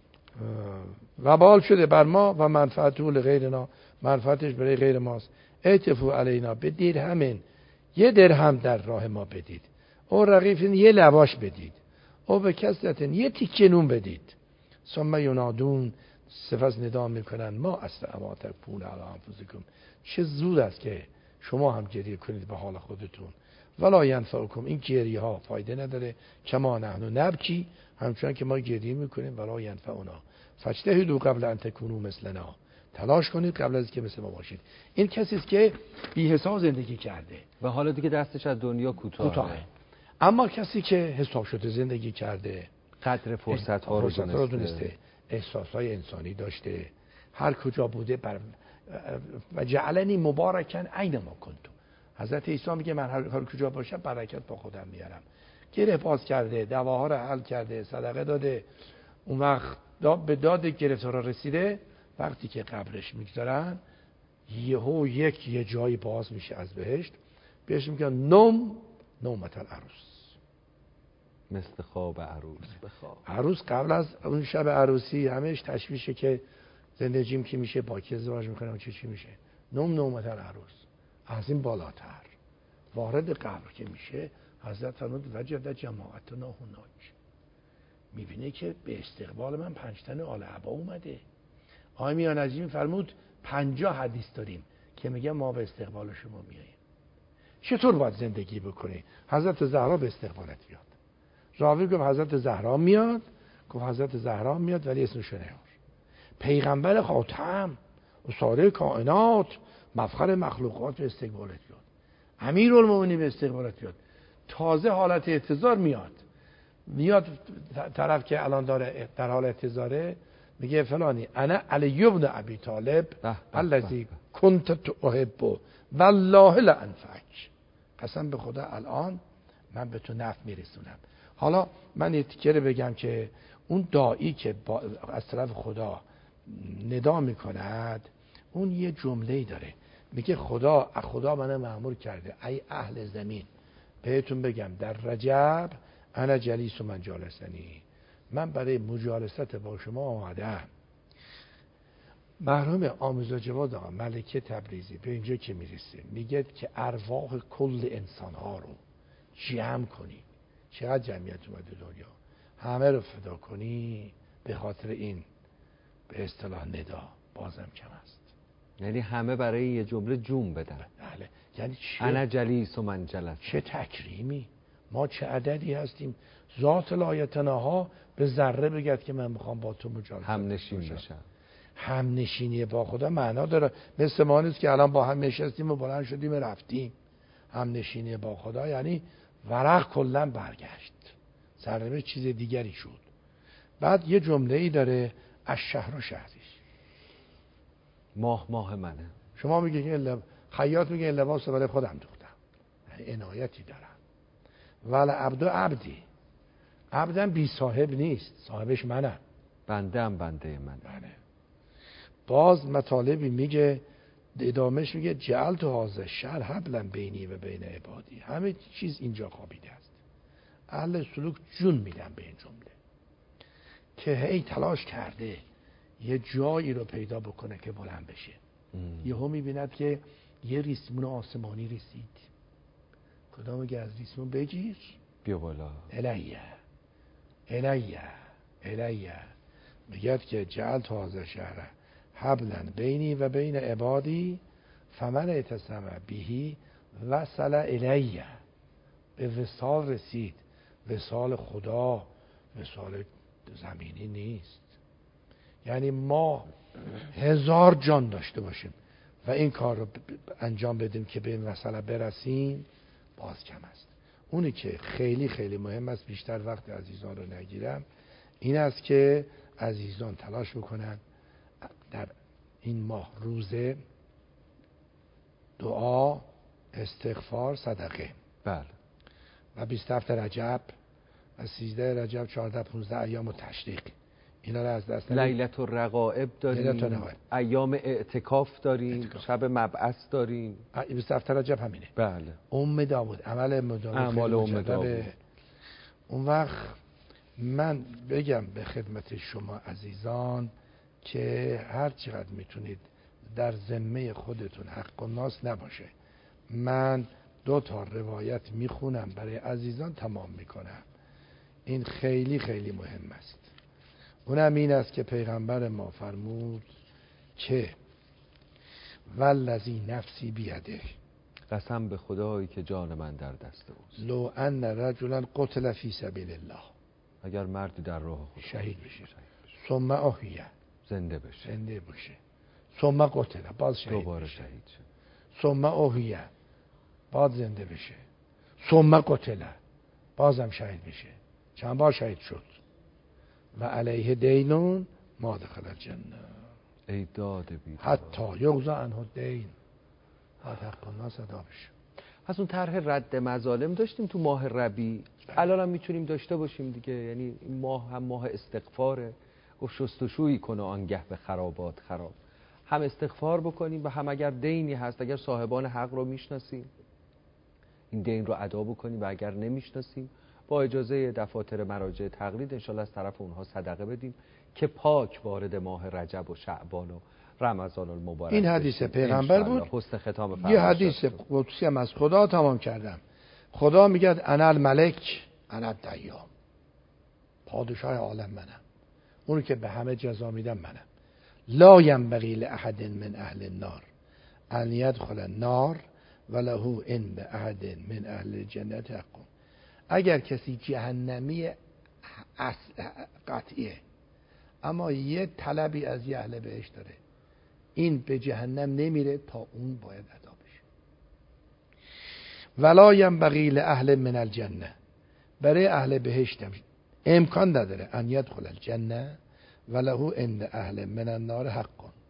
وبال شده بر ما و منفعت لغیرنا، منفعتش برای غیر ماست. اتفو علینا به درهمین، یه درهم در راه ما بدید، او رغیفین یه لواش بدید، او به کسرتین یه تیکه نون بدید. ثم ینادون، سپس ندا میکنن ما استعما تکون علی انفسکم، چه زود است که شما هم گریه کنید به حال خودتون. ولا ینفعکم، این گریه ها فایده نداره. کما نحن نبکی، همچنان که ما گریه میکنیم. ولا ینفعنا فاجتهدوا قبل ان تکونوا مثلنا، تلاش کنید قبل از که مثل ما باشید. این کسی است که بی حساب زندگی کرده
و حالا دیگه دستش از دنیا کوتاهه.
اما کسی که حساب شده زندگی کرده،
قدر فرصت ها رو دونسته،
دونسته، احساسهای انسانی داشته، هر کجا بوده بر و جعلنی مبارکن اینما کنتم. حضرت عیسی میگه من هر, هر کجا باشم برکت با خودم میارم. گره باز کرده، دعواها رو حل کرده، صدقه داده. اون وقت داد به داد گرفتارا رسیده، وقتی که قبرش میگذارن یهو یک یه جایی باز میشه از بهشت، بهش میگن نوم نومت العروس،
مثل خواب عروس بخواب.
عروس قبل از اون شب عروسی همش تشویشه که زندگیم کی میشه، با کی ازدواج میکنه، چه چی میشه. نوم نومت العروس. از این بالاتر وارد قبر که میشه، حضرت فرمود وجد جماعتنا هناک، میبینه که به استقبال من پنج تن آل عبا اومده. آقای میان عجیب فرمود پنجاه حدیث داریم که میگه ما به استقبال شما میاییم. چطور باید زندگی بکنی؟ حضرت زهرا به استقبالت بیاد. راوی گفت حضرت زهرا میاد، گفت حضرت زهرا میاد ولی اسمش نیار. پیغمبر خاتم و ساره کائنات، مفخر مخلوقات به استقبالت بیاد. امیرالمومنین به استقبالت بیاد. تازه حالت اعتذار میاد. میاد طرف که الان داره در حال اعتذاره، میگه فلانی انا علی بن ابی طالب الذی کنت تحب والله لانفعک، قسم به خدا الان من به تو نفع میرسونم. حالا من یه تیکه بگم که اون داعی که از طرف خدا ندا میکند، اون یه جمله‌ای داره، میگه خدا خدا منو مأمور کرده ای اهل زمین بهتون بگم در رجب انا جلیس و من جالسنی، من برای مجالست با شما آمدم. مرحوم آموزا جواد آقا ملکه تبریزی به اینجا که میرسه میگه که ارواح کل انسان ها رو جمع کنی. چقدر جمعیت اومده دنیا، همه رو فدا کنی به خاطر این به اصطلاح ندا، بازم کم است.
یعنی همه برای یه جمله جون بدن.
بله. یعنی چه
انا جلیس و من جلس،
چه تکریمی، ما چه عددی هستیم. ذات لایتناها به ذره بگد که من میخوام با تو مجالست
هم نشین بشم.
هم نشینی با خدا معنا داره. مثل ما نیست که الان با هم نشستیم و بلند شدیم و رفتیم. هم نشینی با خدا یعنی ورق کلا برگشت، سرنوشت چیز دیگری شد. بعد یه جمله ای داره از شهر و شهریش،
ماه ماه منه.
شما میگه که لب... خیاط میگه این لباس برای خودم دوختم، عنایتی دارم. ولی عبد و عبدی، عبدم بی صاحب نیست، صاحبش منم،
بنده هم بنده منه.
بله. باز مطالبی میگه، ادامهش میگه جعل تو حاضر شهر حبلا بینی و بین عبادی، همه چیز اینجا خوابیده است. اهل سلوک جون میدن به این جمله که هی تلاش کرده یه جایی رو پیدا بکنه که بلند بشه. یهو میبیند که یه ریسمون آسمانی رسید. خدا میگه از ریسمون بگیر
بیا بالا،
الیه الیه الیه. میگه که جعل تو حاضر شهر حبلا بینی و بین عبادی فمن اعتصم بهی وصل الیه، به وصال رسید. وصال خدا وصال زمینی نیست. یعنی ما هزار جان داشته باشیم و این کار رو انجام بدیم که به این مسئله برسیم، باز کم است. اونی که خیلی خیلی مهم است، بیشتر وقت عزیزان رو نگیرم، این است که عزیزان تلاش بکنن در این ماه روزه دعا، استغفار، صدقه.
بله.
و بیست و هفت رجب و سیزده رجب، چهارده پانزده ایام تشریق، اینا رو از دست ندید.
لیلة الرغائب داریم، ایام اعتکاف داریم، اعتکاف. شب مبعث داریم،
بیست و هفت رجب همینه.
بله.
ام داوود، عمل ام داوود،
اعمال ام داوود.
اون وقت من بگم به خدمت شما عزیزان که هر چقدر میتونید در ذمه خودتون حق و ناس نباشه. من دو تا روایت میخونم برای عزیزان، تمام میکنم. این خیلی خیلی مهم است. اونم این است که پیغمبر ما فرمود که والذی نفسی بیده،
قسم به خدایی که جان من در دست اوست،
لو ان رجلا قتل فی سبیل الله،
اگر مردی در راه خدا
شهید بشه، ثم احیی،
زنده بشه،
زنده بشه، ثم قتل، باز شهید
دوباره
بشه،
شهید شه،
ثم احیی، باز زنده بشه، ثم قتل، بازم شهید بشه، چند بار شهید شد، و علیه دینون ما دخل الجنه،
ای داد بید
حتی یغضی عنه الدین، بعد حق الناس ادا بشه.
پس اون طرح رد مظالم داشتیم تو ماه ربیع، الان هم میتونیم داشته باشیم دیگه. یعنی این ماه هم ماه استغفاره، گفت شستشویی کنه آنگه به خرابات خراب. هم استغفار بکنیم و هم اگر دینی هست، اگر صاحبان حق رو میشناسیم این دین رو ادا بکنیم، و اگر نمیشناسیم با اجازه دفاتر مراجع تقلید انشالله از طرف اونها صدقه بدیم که پاک وارد ماه رجب و شعبان و رمضان المبارک.
این حدیث پیغمبر بود.
حسن ختام
یه حدیث قدسی هم از خدا تمام کردم. خدا میگه انا الملک انا الدیان، پادشاه عالم منم، اونی که به همه جزا میدم منم. لا ینبغی لاحد من اهل النار ان يدخل النار وله عند احد من اهل الجنه حق. اگر کسی جهنمی قطعیه اما یه طلبی از یه اهل بهشت داره، این به جهنم نمیره تا اون باید ادا بشه. ولا ینبغی لاهل من الجنه، برای اهل بهشت امکان نداره ان يدخل الجنه وله عند اهل من النار حق،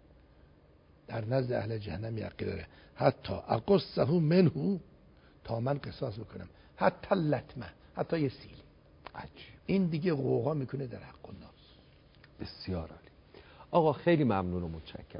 در نزد اهل جهنم یقی داره، حتی اقصه منه، تا من قصاص بکنم، حتی لطمه، حتی یه سیلی. این دیگه غوغا میکنه در حق الناس.
بسیار عالی آقا، خیلی ممنون و متشکرم.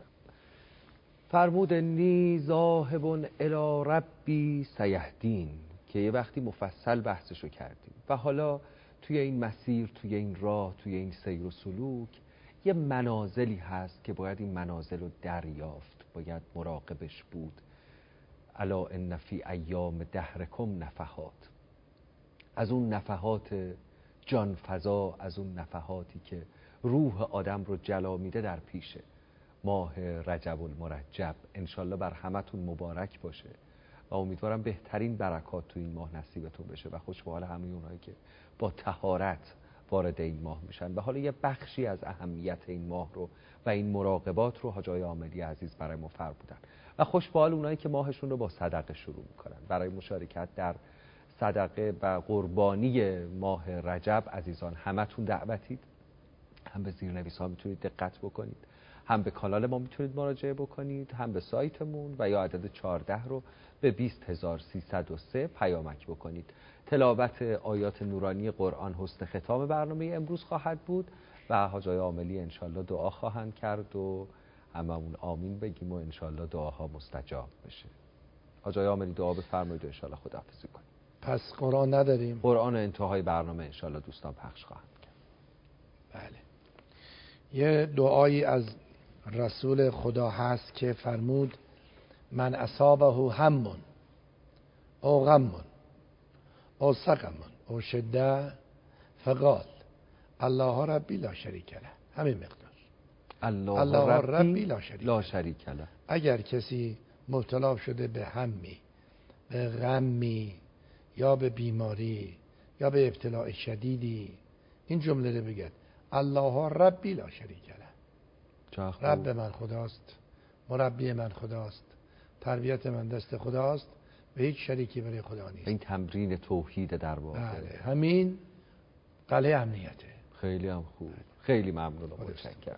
فرمود نی ذاهب الی ربی سیهدین، که یه وقتی مفصل بحثشو کردیم و حالا توی این مسیر، توی این راه، توی این سیر و سلوک یه منازلی هست که باید این منازل رو دریافت، باید مراقبش بود. الا ان فی ایام دهرکم نفحات، از اون نفحات جان فضا، از اون نفحاتی که روح آدم رو جلا میده در پیشه. ماه رجب المرجب انشالله بر همتون مبارک باشه و امیدوارم بهترین برکات تو این ماه نصیبتون بشه و خوش به حال همه اونایی که با طهارت وارد این ماه میشن. و حالا یه بخشی از اهمیت این ماه رو و این مراقبات رو حاج آقای عاملی عزیز برای ما فرمودن و خوش به حال اونایی که ماهشون رو با صدقه شروع میکنن. برای مشارکت در صدقه و قربانی ماه رجب عزیزان همتون دعوتید. هم به زیرنویس ها میتونید دقت بکنید، هم به کانال ما میتونید مراجعه بکنید، هم به سایتمون، و یا عدد چهارده رو به بیست هزار و سیصد و سه پیامک بکنید. تلاوت آیات نورانی قرآن حسن ختام برنامه امروز خواهد بود و حاج آقای عاملی انشالله دعا خواهند کرد و هممون آمین بگیم و انشالله دعاها مستجاب بشه. حاج آقای عاملی دعا بفرمایید و انشالله خداحافظی کنیم.
پس قرآن نداریم؟
قرآن انتهای برنامه انشالله دوستان پخش خواهند کرد.
بله. یه دعایی از رسول خدا هست که فرمود من اصابه هم او غم او سقم او شده فقال الله ربی لا شریک له، همین مقدار،
الله,
الله
ربی,
ربی لا شریک,
لا شریک له.
اگر کسی مبتلا شده به همی، به غمی، یا به بیماری، یا به ابتلاع شدیدی، این جمله رو بگید الله ربی لا شریک له. رب من خداست، مربی من خداست، تربیت من دست خداست و هیچ شریکی برای خدا نیست.
این تمرین توحید در واقع.
بله، همین قلعه امنیته.
خیلی هم خوب. خیلی ممنون و متشکرم.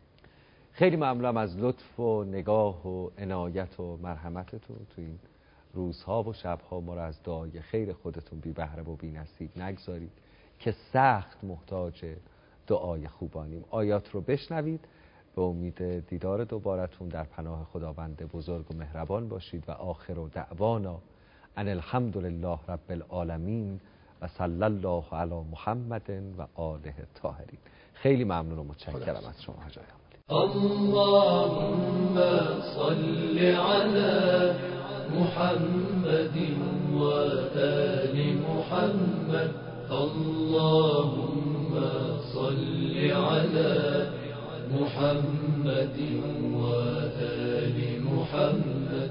خیلی ممنونم از لطف و نگاه و عنایت و مرحمتتون تو این روزها و شبها ما را از دعای خیر خودتون بی بهره و بی نصیب نگذارید که سخت محتاج دعای خوبانیم. آیات رو بشنوید. به امید دیدار دوبارتون در پناه خداوند بزرگ و مهربان باشید و آخر و دعوانا ان الحمد لله رب العالمین و صلی الله علی محمد و آله الطاهرین. خیلی ممنون و متشکرم از شما حاج آقا.
اللهم صل علی محمد و آل محمد. اللهم صل علی محمد و آل محمد.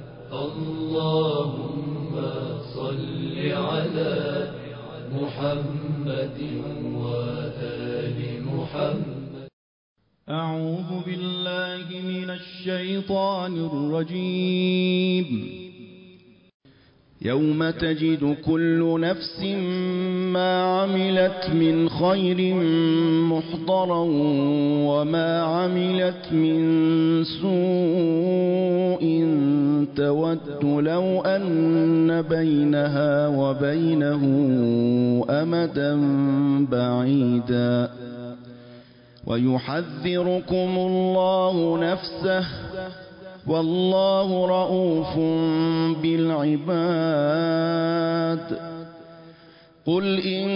اللهم صل علی محمد و آل محمد.
أعوذ بالله من الشيطان الرجيم. يوم تجد كل نفس ما عملت من خير محضرا وما عملت من سوء تود لو أن بينها وبينه أمدا بعيدا ويحذركم الله نفسه والله رؤوف بالعباد. قل إن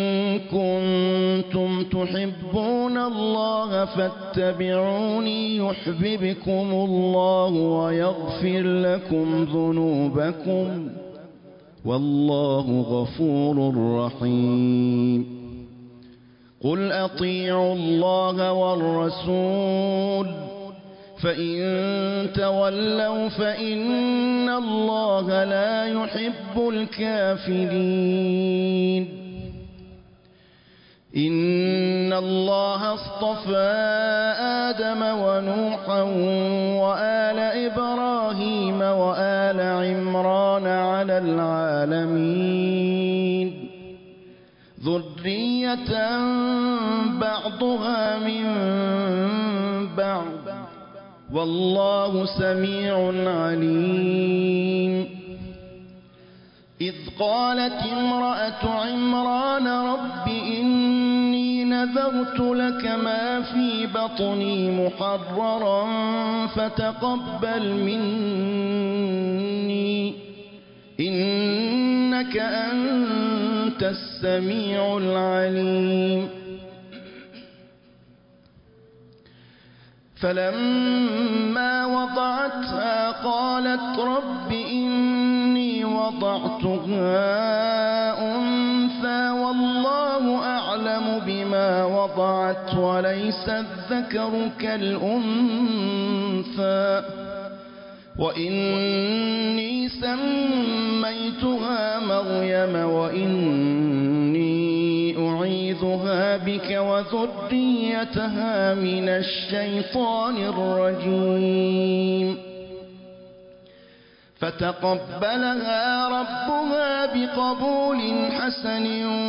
كنتم تحبون الله فاتبعوني يحببكم الله ويغفر لكم ذنوبكم والله غفور رحيم. قل أطيعوا الله والرسول فإن تولوا فإن الله لا يحب الكافرين. إن الله اصطفى آدم ونوحا وآل إبراهيم وآل عمران على العالمين ذرية بعضها من بعض والله سميع عليم. إذ قالت امرأة عمران رب إني نذرت لك ما في بطني محررا فتقبل مني إنك أنت السميع العليم. فلما وضعتها قالت رب إني وضعتها أنثى والله أعلم بما وضعت وليس الذكر كالأنثى وإني سميتها مريم وإني أعيذها بك وذريتها من الشيطان الرجيم. فتقبلها ربها بقبول حسن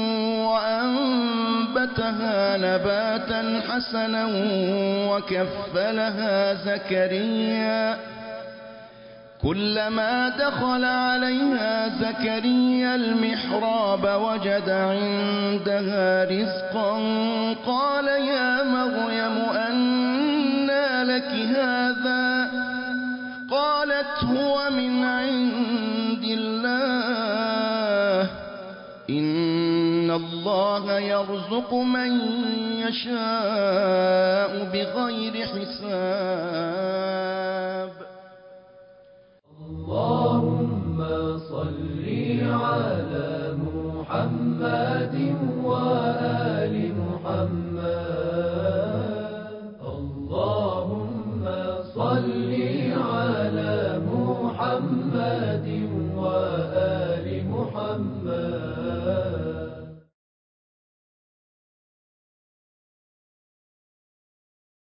وأنبتها نباتا حسنا وكفلها زكريا كلما دخل عليها زكريا المحراب وجد عندها رزقا قال يا مريم أنى لك هذا قالت هو من عند الله إن الله يرزق من يشاء بغير حساب.
اللهم صل على محمد وآل محمد. اللهم صل على محمد